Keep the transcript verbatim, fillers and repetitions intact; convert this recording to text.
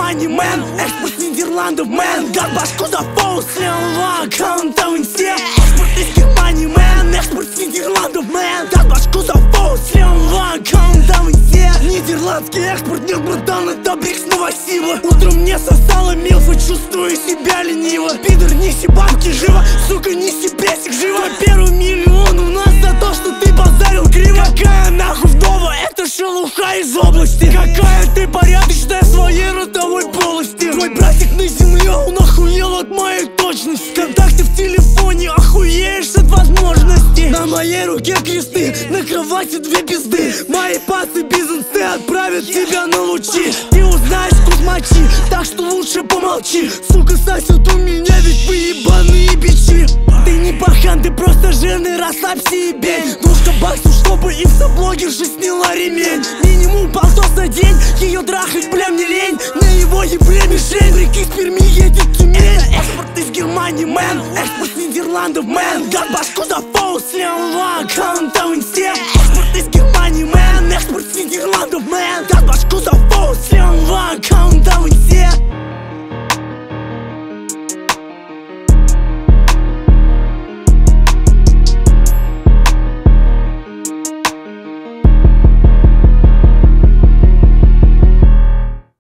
Германии, мэн. Экспорт с Нидерландов, мэн. Гад башку за фоу, слева, аккаунт все. Экспорт из Германии, мэн. Экспорт с Нидерландов, мэн. Гад башку за фоу, слева, аккаунт все. Нидерландский экспорт, нет, братан, это брикс новосила. Утром мне сосала милфа, чувствую себя лениво. Пидор, неси бабки живо, сука, неси песик живо. Первый миллион у нас за то, что ты базарил криво. Какая нахуй вдова, это шелуха из области. Какая ты порядочная в своей родовой полости. Твой братик на земле, он охуел от моей точности. Контакты в телефоне, охуеешь от возможностей. На моей руке кресты, на кровати две пизды. Мои пасы бизнесы отправят тебя на лучи. Ты узнаешь вкус мочи, так что лучше помолчи. Сука, сосет у меня, ведь вы ебаные бичи. Ты не пахан, ты просто жирный, расслабься и бей. Двушка баксов, чтобы инстаблогерша сняла ремень. Минимум полтос на день, ее трахать, бля, мне лень. На его ебле мишень, реки с Перми едет Тюмень. Это экспорт из Германии, мэн. Экспорт с Нидерландов, мэн. Гад башку за фоу, слева, аккаунт все. Экспорт из Германии, мэн. Экспорт с Нидерландов, мэн.